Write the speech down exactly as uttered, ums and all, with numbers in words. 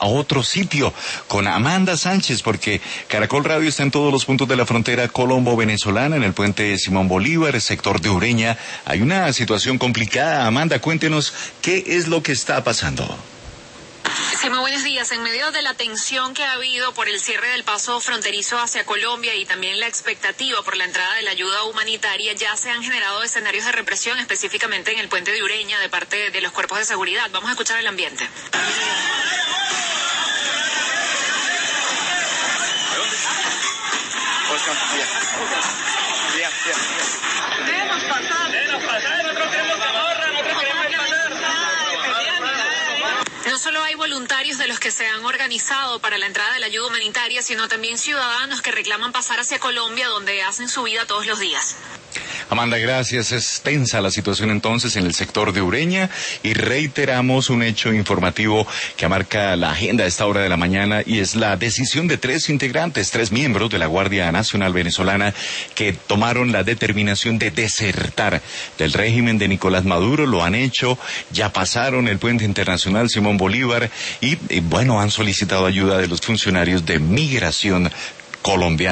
a otro sitio con Amanda Sánchez, porque Caracol Radio está en todos los puntos de la frontera colombo-venezolana, en el puente Simón Bolívar, sector de Ureña. Hay una situación complicada. Amanda, cuéntenos qué es lo que está pasando. Sí, muy buenos días. En medio de la tensión que ha habido por el cierre del paso fronterizo hacia Colombia y también la expectativa por la entrada de la ayuda humanitaria, ya se han generado escenarios de represión, específicamente en el puente de Ureña, de parte de los cuerpos de seguridad. Vamos a escuchar el ambiente. Déjenos pasar. Déjenos pasar, nosotros queremos Zamorra, nosotros queremos pasar. No solo hay voluntarios de los que se han organizado para la entrada de la ayuda humanitaria, sino también ciudadanos que reclaman pasar hacia Colombia, donde hacen su vida todos los días. Amanda, gracias. Es tensa la situación entonces en el sector de Ureña y reiteramos un hecho informativo que marca la agenda a esta hora de la mañana, y es la decisión de tres integrantes, tres miembros de la Guardia Nacional Venezolana que tomaron la determinación de desertar del régimen de Nicolás Maduro. Lo han hecho, ya pasaron el puente internacional Simón Bolívar y, y bueno, han solicitado ayuda de los funcionarios de migración colombiana.